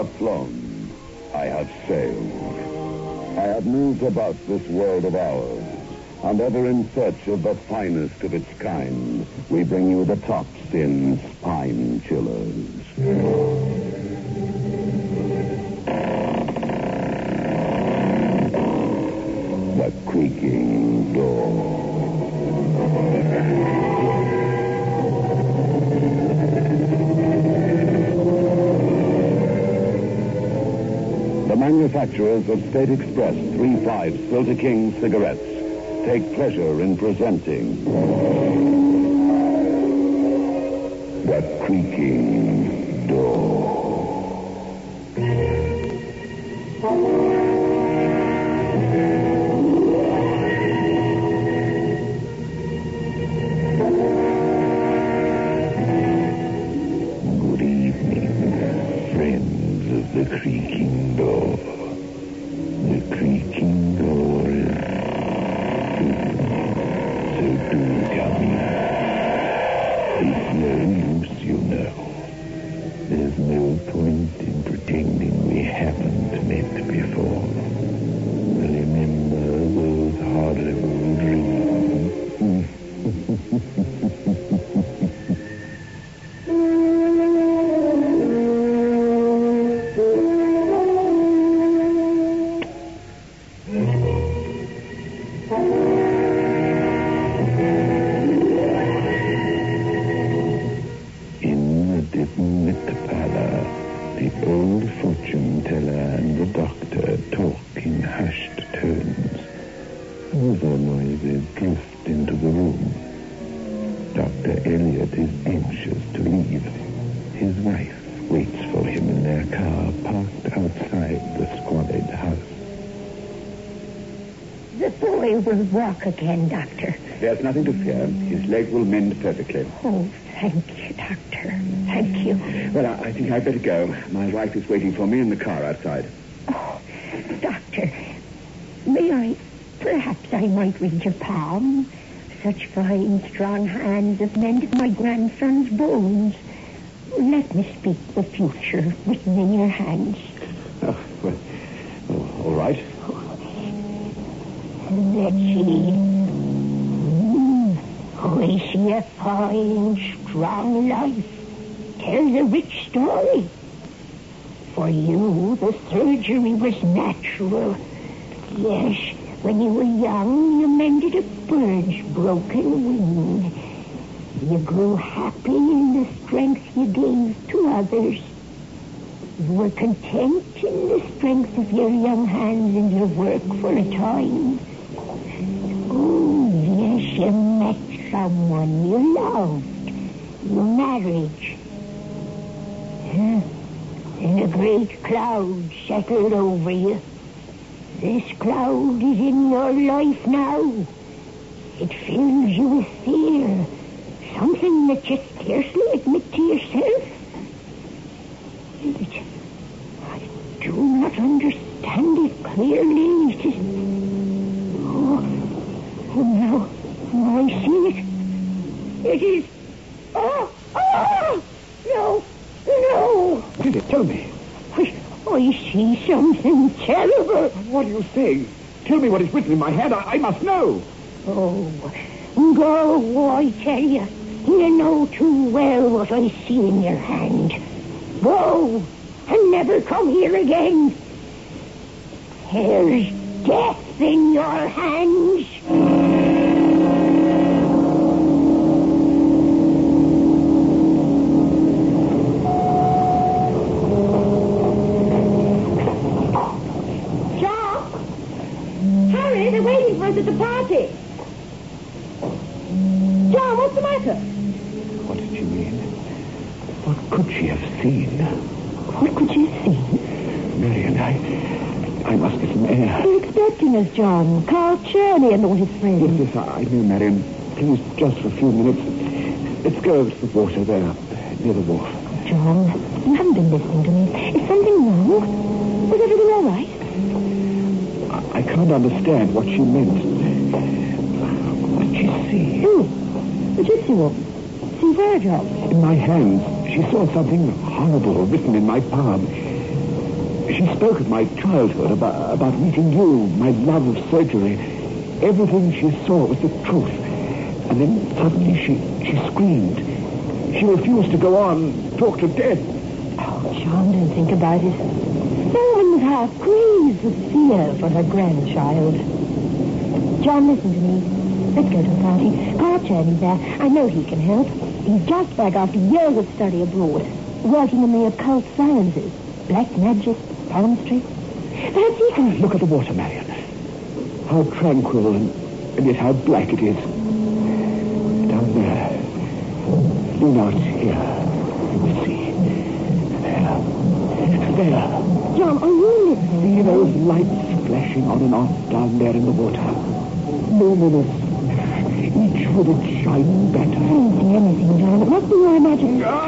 have flown. I have sailed. I have moved about this world of ours, and ever in search of the finest of its kind, we bring you the tops in spine chillers. The creaking door. The manufacturers of State Express 3-5 Filter King cigarettes take pleasure in presenting The Creaking Door. Good evening, friends of The Creaking Door. The creaking door is so do come in. It's no use, you know. There's no point in pretending we haven't met before. Remember those horrible dreams? The old fortune teller and the doctor talk in hushed tones. Other noises drift into the room. Dr. Elliot is anxious to leave. His wife waits for him in their car parked outside the squalid house. The boy will walk again, Doctor. There's nothing to fear. His leg will mend perfectly. Oh, thank you, Doctor. Thank you. Well, I think I'd better go. My wife is waiting for me in the car outside. Oh, Doctor, perhaps I might read your palm. Such fine, strong hands have mended my grandson's bones. Let me speak the future written in your hands. Oh, well, all right. Let's see. We see a fine, strong life. Tells a rich story. For you, the surgery was natural. Yes, when you were young, you mended a bird's broken wing. You grew happy in the strength you gave to others. You were content in the strength of your young hands and your work for a time. Oh, yes, you met someone you loved. Your marriage. And a great cloud settled over you. This cloud is in your life now. It fills you with fear. Something that you scarcely admit to yourself. I do not understand it clearly. It is... Oh, now I see it. It is... No! What is it? Tell me. I see something terrible. What are you saying? Tell me what is written in my hand. I must know. Oh, go, I tell you. You know too well what I see in your hand. Go, and never come here again. There's death in your hands. At the party. John, what's the matter? What did she mean? What could she have seen? What could she have seen? Marion, I must get some air. They're expecting us, John. Carl Cherney and all his friends. Yes, I know, Marion. Please, just for a few minutes. Let's go over to the water there, near the wharf. John, you haven't been listening to me. Is something wrong? Was everything all right? I can't understand what she meant. What did she see? Who? The gypsy woman. See Virgil. In my hands, she saw something horrible written in my palm. She spoke of my childhood, about meeting you, my love of surgery. Everything she saw was the truth. And then suddenly she screamed. She refused to go on, talk to death. Oh, John, don't think about it. No one was half crazed with fear for her grandchild. John, listen to me. Let's go to the party. Carl Chaney's there. I know he can help. He's just back after years of study abroad, working in the occult sciences. Black magic, palmistry. Perhaps he can... Look at the water, Marion. How tranquil and yet how black it is. Down there. Lean out here. Let's see. There. John, are you listening? See those lights flashing on and off down there in the water? Luminous. Each with its shining better. I don't see anything, John. It must be your imagination. John!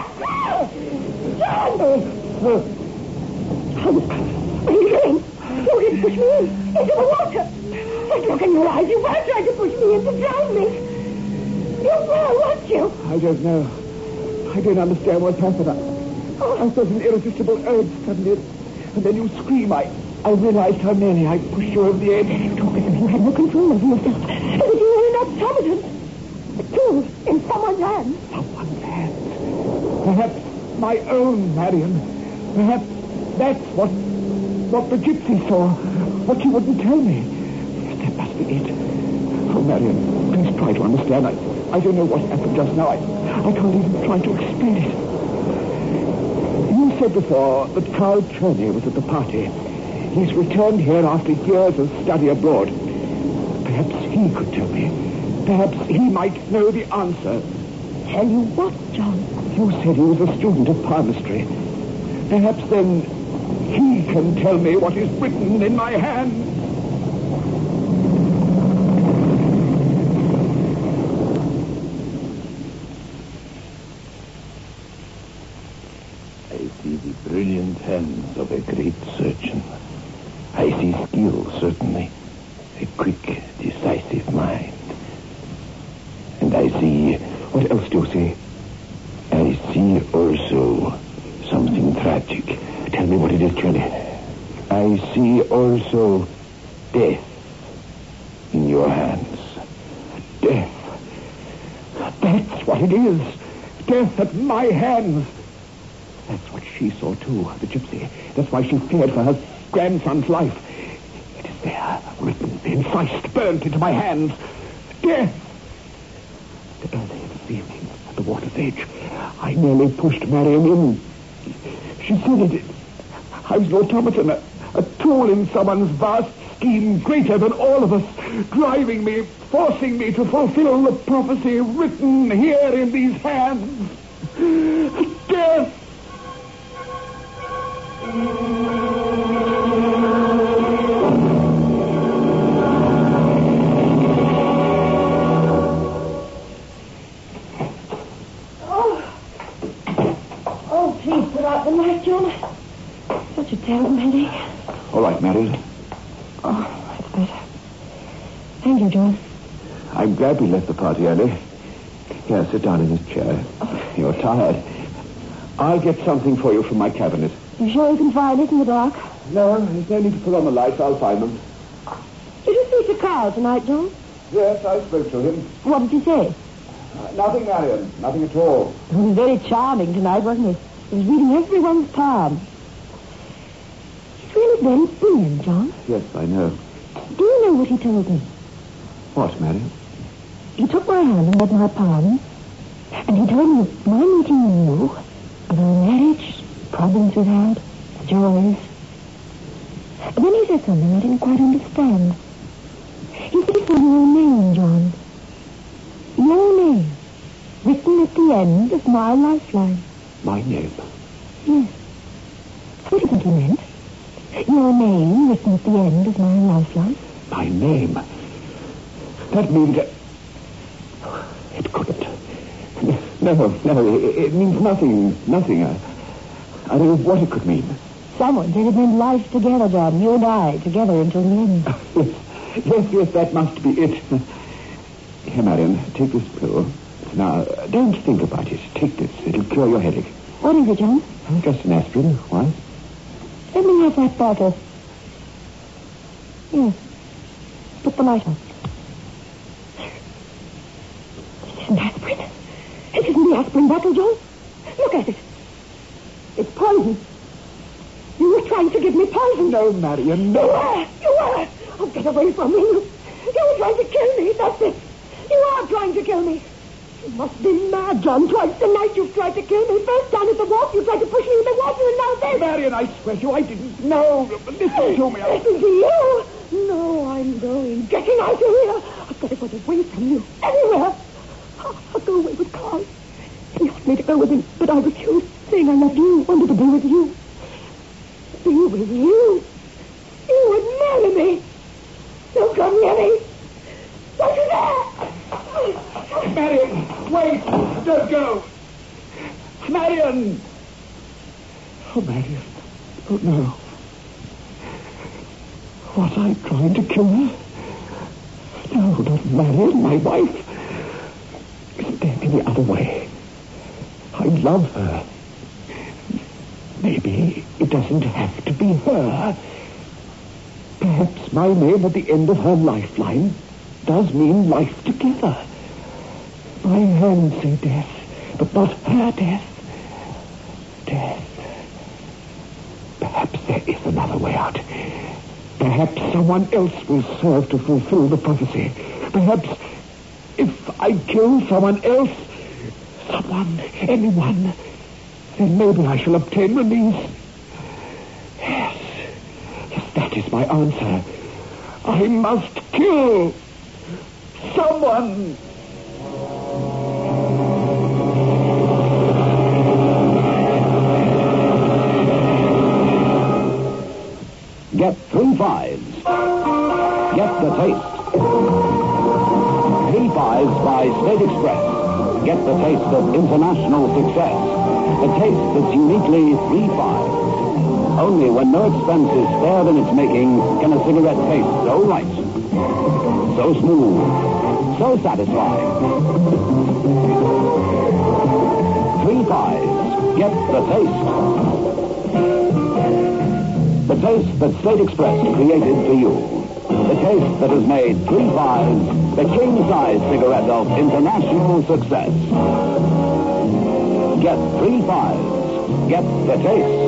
What are you doing? You didn't push me into the water. Just look in your eyes. You were trying to push me in to drown me. You were, weren't you? I don't know. I don't understand what's happened. I felt an irresistible urge suddenly. And then you scream. I realized how nearly I pushed you over the edge. Talk as if you had no control over yourself. As if you were an automaton. A tool in someone's hands. Someone's hands. Perhaps my own, Marion. Perhaps that's what the gypsy saw. What she wouldn't tell me. Yes, that must be it. Oh, Marion, please try to understand. I don't know what happened just now. I can't even try to explain it. You said before that Carl Cherney was at the party. He's returned here after years of study abroad. Perhaps he could tell me. Perhaps he might know the answer. Tell you what, John? You said he was a student of palmistry. Perhaps then he can tell me what is written in my hand. I see the brilliant hands of a great surgeon. I see skill, certainly. A quick, decisive mind. And I see... What else do you see? I see also something tragic. Tell me what it is, Cherney. I see also death in your hands. Death. That's what it is. Death at my hands. That's what she saw, too, the gypsy. That's why she feared for her grandson's life. It is there, written, incised, burnt into my hands. Death. Earlier this evening, at the water's edge, I nearly pushed Marion in. She said it. I was an automaton, a tool in someone's vast scheme greater than all of us, driving me, forcing me to fulfill the prophecy written here in these hands. Death! Oh, please put out the light, John. Such a terrible headache. All right, Marion. Oh, that's better. Thank you, John. I'm glad we left the party early. Here, sit down in this chair. You're tired. I'll get something for you from my cabinet. You sure you can find it in the dark? No, there's no need to put on the lights. I'll find them. Did you speak to Carl tonight, John? Yes, I spoke to him. What did he say? Nothing, Marion. Nothing at all. He was very charming tonight, wasn't he? He was reading everyone's palm. He's really very brilliant, John. Yes, I know. Do you know what he told me? What, Marion? He took my hand and read my palm, and he told me my meeting you, of our marriage, problems we've had, joys. And then he said something I didn't quite understand. He said for your name, John. Your name, written at the end of my lifeline. My name? Yes. What do you think he meant? Your name written at the end of my lifeline? My name? That means that... It couldn't. No, it means nothing. Nothing. I don't know what it could mean. Someone said it meant life together, John. You and I, together until the end. Yes, that must be it. Here, Marion, take this pill. Now, don't think about it. Take this. It'll cure your headache. What is it, John? Just an aspirin. Why? Let me have that bottle. Here. Put the light on. It isn't aspirin. It isn't the aspirin bottle, John. Look at it. It's poison. You were trying to give me poison. No, Marion, no. You were. Oh, get away from me. You were trying to kill me. That's it. You are trying to kill me. You must be mad, John. Twice tonight you've tried to kill me. First down at the wharf, you tried to push me in the water, and now this. Marion, I swear to you, I didn't know. Listen to me. Listen to you? No, I'm going. Getting out of here. I've got to get away from you. Anywhere. I'll go away with Carl. He asked me to go with him, but I refused, saying I loved you, wanted to be with you. Be with you? You would marry me. Don't come near me. Don't you dare. Marion, wait. Don't go. Marion. Oh, Marion. Oh, no. Was I trying to kill her? No, not Marion, my wife. Isn't there any other way? I love her. Maybe it doesn't have to be her. Perhaps my name at the end of her lifeline does mean life together. My hands say death, but not her death. Death. Perhaps there is another way out. Perhaps someone else will serve to fulfill the prophecy. Perhaps if I kill someone else, anyone, then maybe I shall obtain release. Yes, that is my answer. I must kill someone. Get 3 Fives. Get the taste. 3 Fives by State Express. Get the taste of international success. The taste that's uniquely 3 Fives. Only when no expense is spared in its making can a cigarette taste so right, so smooth, so satisfying. 3 Fives. Get the taste. The taste that State Express created for you. The taste that has made 3 Fives the king-size cigarette of international success. Get 3 Fives. Get the taste.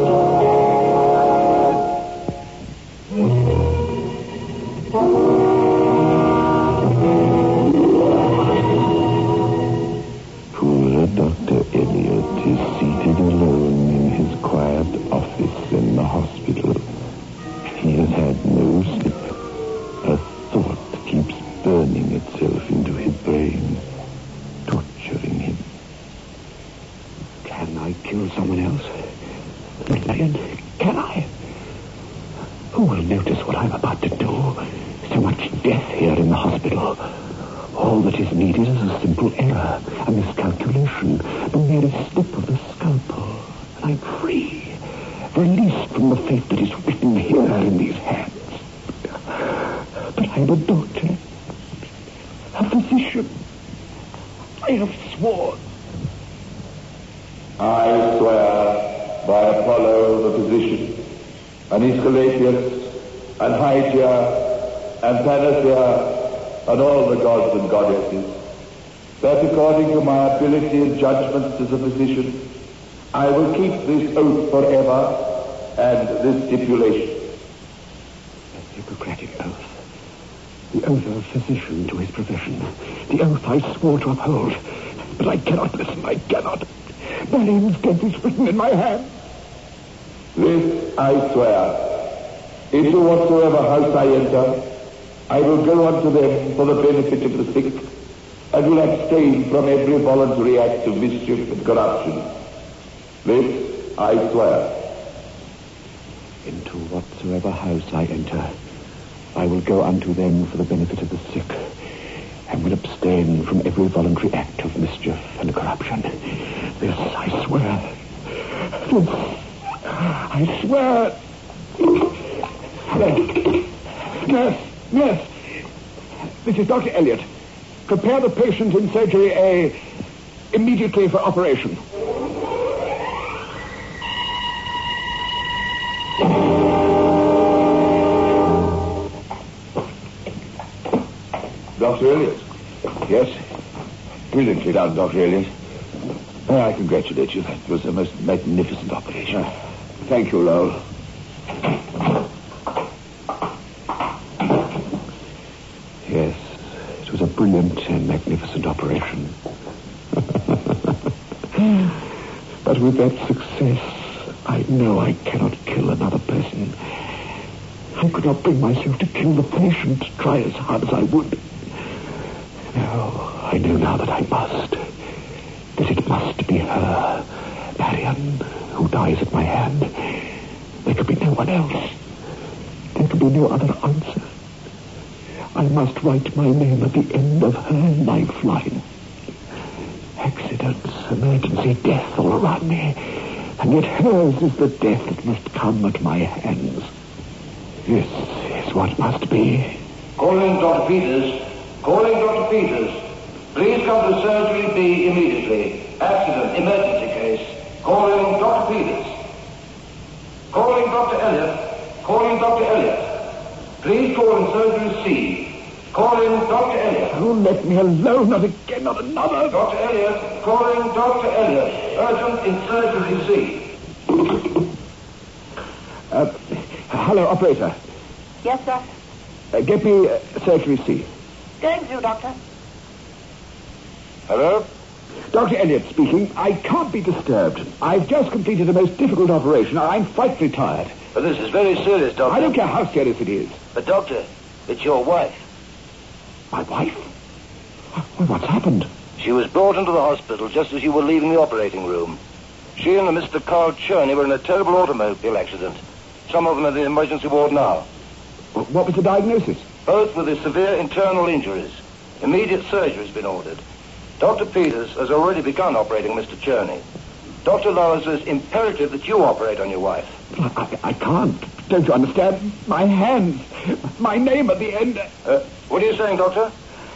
Poor Dr. Elliot is seated alone in his quiet office in the hospital. He has had no sleep. A thought keeps burning itself into his brain, torturing him. Can I kill someone else? Marion, can I? Who will notice what I'm about to do? So much death here in the hospital. All that is needed is a simple error, a miscalculation, the merest slip of the scalpel. And I'm free, released from the fate that is written here in these hands. But I am a doctor, a physician. I have sworn. I swear by Apollo the physician, and Aesculapius, and Hygia, and Panacea, and all the gods and goddesses, that according to my ability and judgments as a physician, I will keep this oath forever and this stipulation. A Hippocratic oath. The oath of a physician to his profession. The oath I swore to uphold. But I cannot listen, I cannot. Marion's death is written in my hand. This I swear. Into whatsoever house I enter, I will go unto them for the benefit of the sick, and will abstain from every voluntary act of mischief and corruption. This I swear. Into whatsoever house I enter, I will go unto them for the benefit of the sick, and will abstain from every voluntary act of mischief and corruption. This I swear. This I swear. Nurse. This is Dr. Elliot. Prepare the patient in surgery A immediately for operation. Dr. Elliot? Yes. Brilliantly done, Dr. Elliot. I congratulate you. That was a most magnificent operation. Thank you, Lowell. Yes, it was a brilliant and magnificent operation. But with that success, I know I cannot kill another person. I could not bring myself to kill the patient, try as hard as I would. No, I know now that I must. That it must be her, Marion, who dies at my hand. There could be no one else. There could be no other answer. I must write my name at the end of her lifeline. Accidents, emergency, death all around me. And yet hers is the death that must come at my hands. This is what must be. Calling Dr. Peters. Calling Dr. Peters. Please come to surgery B immediately. Accident, emergency case. Calling Dr. Peters. Calling Dr. Elliot. Calling Dr. Elliot. Please call in surgery C. Calling Dr. Elliot. Oh, let me alone. Not again, not another. Dr. Elliot. Calling Dr. Elliot. Urgent in surgery C. Hello, operator. Yes, sir. Get me surgery C. Going through, Doctor. Hello? Dr. Elliot speaking. I can't be disturbed. I've just completed a most difficult operation. I'm frightfully tired. But this is very serious, Doctor. I don't care how serious it is. But, Doctor, it's your wife. My wife? Well, what's happened? She was brought into the hospital just as you were leaving the operating room. She and Mr. Carl Cherney were in a terrible automobile accident. Some of them are in the emergency ward now. What was the diagnosis? Both with severe internal injuries. Immediate surgery has been ordered. Dr. Peters has already begun operating Mr. Cherney. Dr. Lowell says imperative that you operate on your wife. I can't. Don't you understand? My hands. My name at the end. What are you saying, Doctor?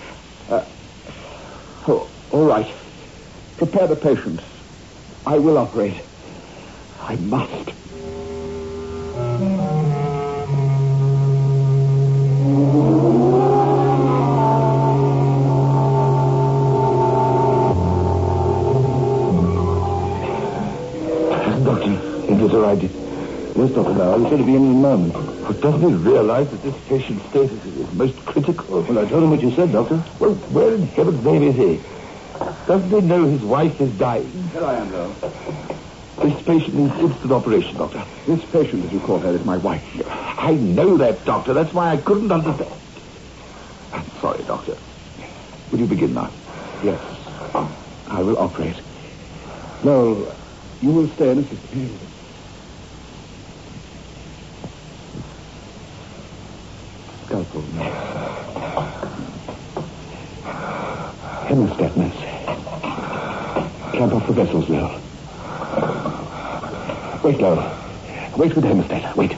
All right. Prepare the patient. I will operate. I must. Doctor, it is all right. Yes, Dr. Lowell, he said to be in a moment. But doesn't he realize that this patient's status is most critical? Well, I told him what you said, Doctor. Well, where in heaven's name is he? Doesn't he know his wife is dying? Here I am, Lowell. This patient needs instant operation, Doctor. This patient, as you call her, is my wife. I know that, Doctor. That's why I couldn't understand. I'm sorry, Doctor. Will you begin now? Yes. I will operate. No, you will stay and assist me. Scalpel, nurse. Hemostat, nurse. Clamp off the vessels, Lowell. Wait, Lowell. Wait with the hemostat. Wait.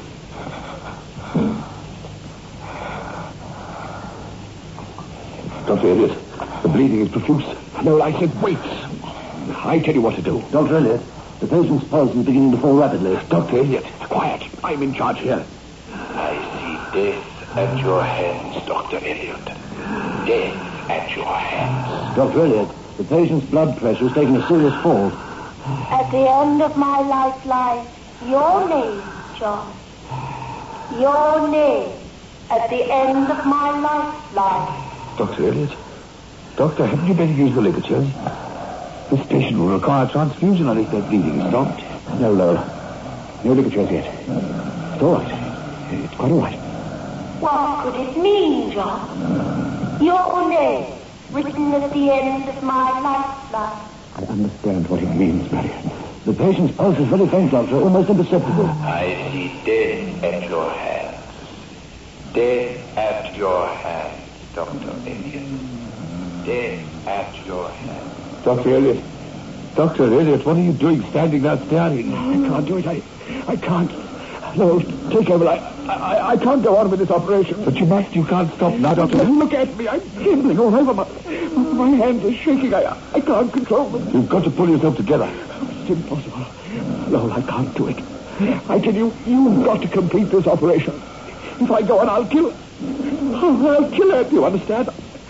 Dr. Elliot, the bleeding is profuse. No, I said wait. I tell you what to do. Dr. Elliot, the patient's pulse is beginning to fall rapidly. Dr. Elliot, quiet. I'm in charge here. I see death at your hands, Dr. Elliot. Death at your hands. Dr. Elliot, the patient's blood pressure is taking a serious fall. At the end of my lifeline, your name, John. Your name. At the end of my lifeline. Dr. Elliot? Doctor, hadn't you better use the ligatures? This patient will require transfusion unless their bleeding is stopped. No, Lowell. No ligatures yet. It's all right. It's quite all right. What could it mean, John? Your name, written at the end of my lifeline. I understand what it means, Marion. The patient's pulse is very faint, Doctor, almost imperceptible. I see death at your hands. Death at your hands, Dr. Elliot. Death at your hands. Dr. Elliot. Dr. Elliot, what are you doing standing there staring? I can't do it. I can't. No, take over. I can't go on with this operation. But you must. You can't stop now, Doctor. Look at me. I'm trembling all over. My hands are shaking. I can't control them. You've got to pull yourself together. It's impossible. No, I can't do it. I tell you, you've got to complete this operation. If I go on, I'll kill her. Do you understand?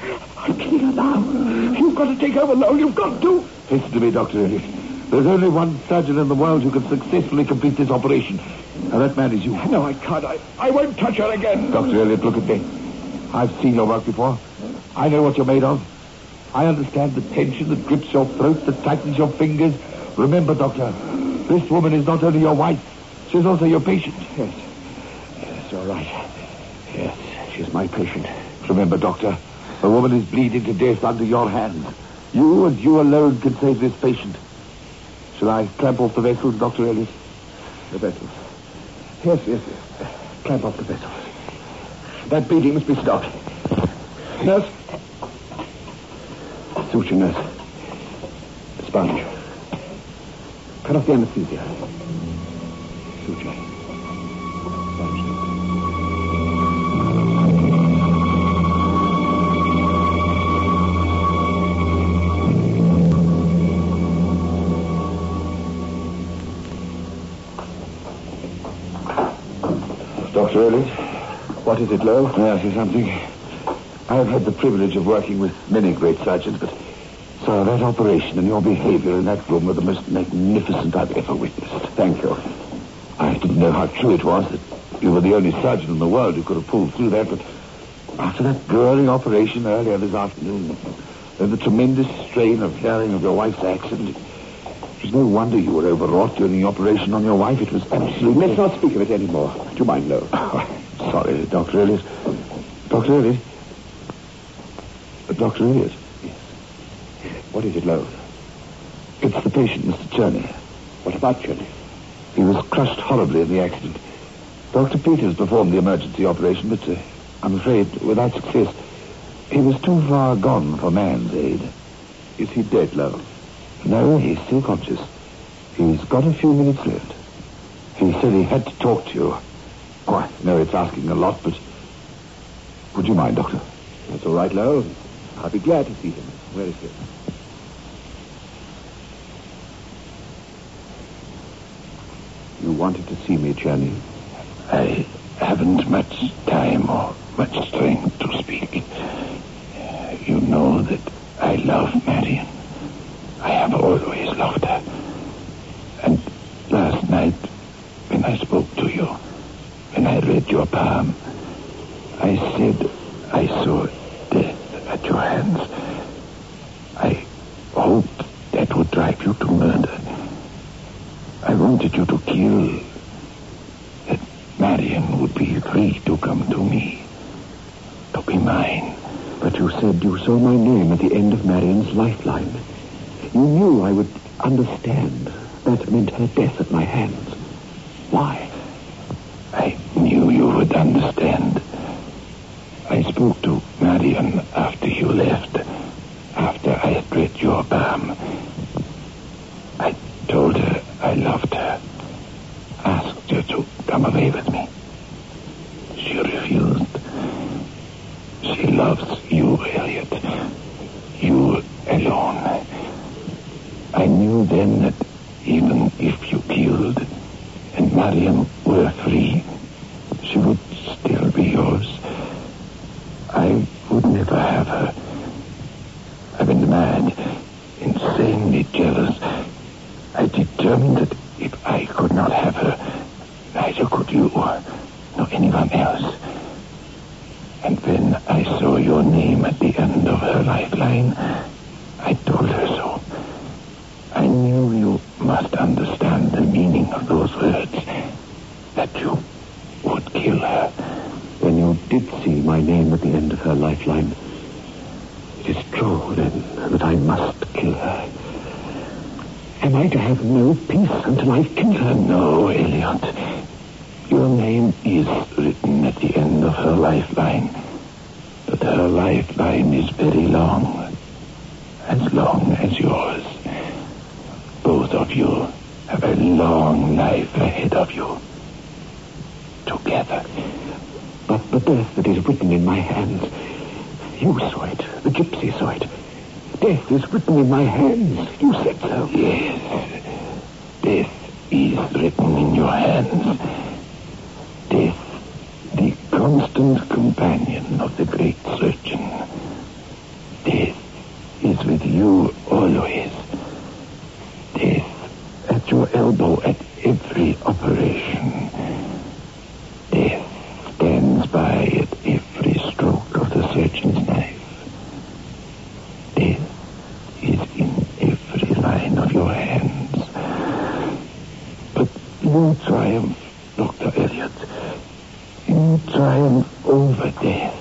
Clear now. You've got to take over, Lowell. You've got to. Listen to me, Dr. Elliot. There's only one surgeon in the world who can successfully complete this operation. And that man is you. No, I can't. I won't touch her again. Dr. Elliot, look at me. I've seen your work before. I know what you're made of. I understand the tension that grips your throat, that tightens your fingers. Remember, Doctor, this woman is not only your wife, she's also your patient. Yes. Yes, you're right. Yes, she's my patient. Remember, Doctor, the woman is bleeding to death under your hands. You and you alone can save this patient. Shall I clamp off the vessels, Dr. Elliot? The vessels. Yes. Clamp off the vessels. That bleeding must be stopped. Nurse. Suture, nurse. Sponge. Cut off the anesthesia. Suture. Sponge. Dr. Elliot? What is it, Lowe? May I say something? I have had the privilege of working with many great surgeons, but sir, that operation and your behavior in that room were the most magnificent I've ever witnessed. Thank you. I didn't know how true it was that you were the only surgeon in the world who could have pulled through that, but after that grueling operation earlier this afternoon, and the tremendous strain of hearing of your wife's accident, it was no wonder you were overwrought during the operation on your wife. It was absolutely... Let's not speak of it anymore. Do you mind, Lowe? Sorry, Dr. Elliot. Dr. Elliot? Dr. Elliot? Yes. What is it, Lowe? It's the patient, Mr. Cherney. What about Cherney? He was crushed horribly in the accident. Dr. Peters performed the emergency operation, but I'm afraid without success. He was too far gone for man's aid. Is he dead, Lowe? No, he's still conscious. He's got a few minutes left. He said he had to talk to you. Oh, I know it's asking a lot, but would you mind, Doctor? That's all right, Lowe. I'll be glad to see him. Where is he? You wanted to see me, Cherney? I haven't much time or much strength to speak. You know that I love Marion. I have always loved her. And last night, when I spoke to you, when I read your palm, I said I saw death at your hands. I hoped that would drive you to murder. I wanted you to kill. That Marion would be free to come to me, to be mine. But you said you saw my name at the end of Marion's lifeline. You knew I would understand. That meant her death at my hands. Why? I knew you would understand. I spoke to Marion after you left, after I had read your palm. I told her I loved her, asked her to come away with me. She refused. She loves you, Elliot. You alone. I knew then that even if you killed and Marion were free, she would still be yours. I would never have her. I've been mad, insanely jealous. I determined that if I could not have her, neither could you, nor anyone else. And when I saw your name at the end of her lifeline, I told her so. I knew you must understand the meaning of those words, that you would kill her. When you did see my name at the end of her lifeline, it is true, then, that I must kill her. Am I to have no peace until I've killed her? No, Elliot. Your name is written at the end of her lifeline, but her lifeline is very long as yours. Both of you have a long life ahead of you. Together. But the death that is written in my hands, you saw it. The gypsy saw it. Death is written in my hands. You said so. Yes. Death is written in your hands. Death, the constant companion of the great surgeon. you always. Death at your elbow at every operation. Death stands by at every stroke of the surgeon's knife. Death is in every line of your hands. But you triumph, Dr. Elliot. You triumph over death.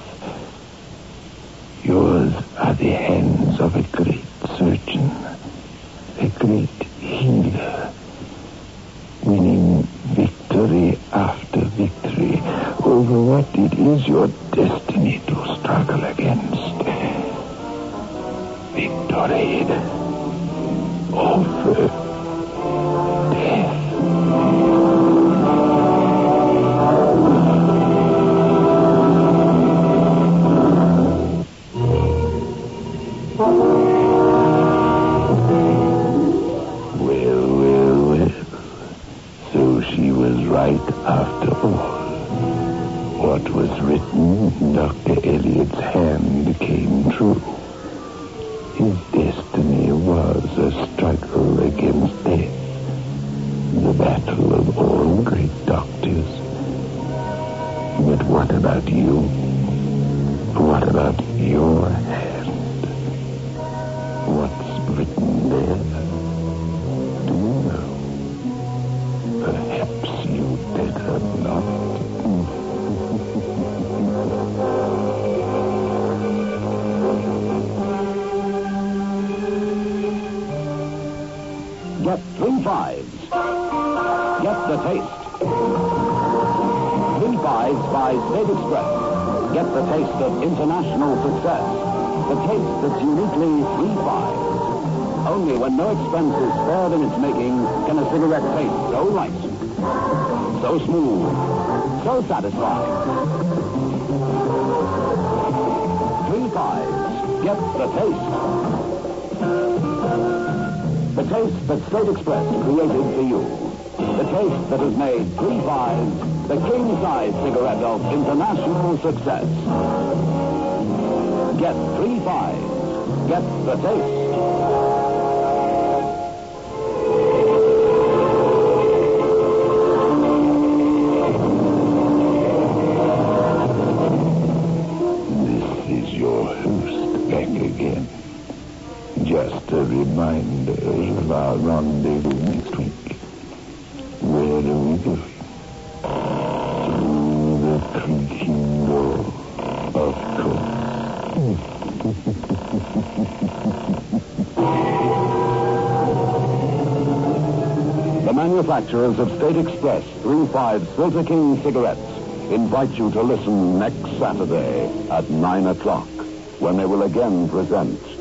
Yours are the hands of a great surgeon, a great healer, winning victory after victory over what it is your destiny to struggle against. Victory over death. Well. So she was right after all. What was written in Dr. Elliot's hand came true. His destiny was a struggle against death. The battle of all great doctors. But what about you? What about your hand? What's written there? Do you know? Perhaps you better not. Get 3 fives. Get the taste. 3 fives by State Express. Get the taste of international success. The taste that's uniquely 3 fives. Only when no expense is spared in its making can a cigarette taste so light, so smooth, so satisfying. 3 fives. Get the taste. The taste that State Express created for you. The taste that has made 3 fives the king-size cigarette of international success. Get 3 fives. Get the taste. Just a reminder of our rendezvous next week. Where are we going? Through the creaking door, of course. The manufacturers of State Express 3 5 Filter King cigarettes invite you to listen next Saturday at 9 o'clock when they will again present